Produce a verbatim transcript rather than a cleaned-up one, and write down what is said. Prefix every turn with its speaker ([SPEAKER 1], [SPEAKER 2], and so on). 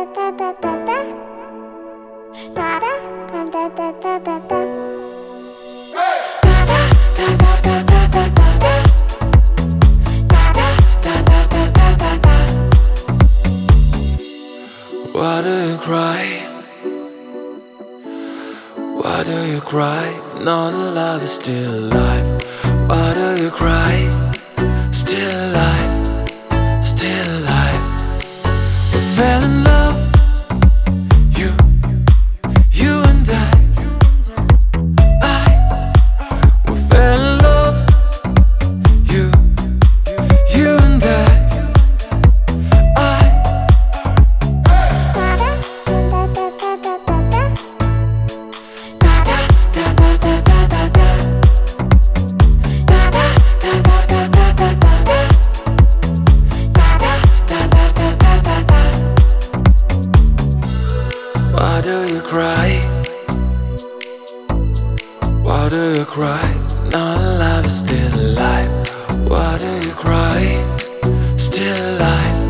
[SPEAKER 1] Why do you cry? Why do you cry? No, the love is still alive. Why do you cry? Still alive, still alive. We fell in love, you, you and I. I, we fell in love, you, you and I. Why do you cry? Why do you cry? Now the love is still alive. Why do you cry? Still alive.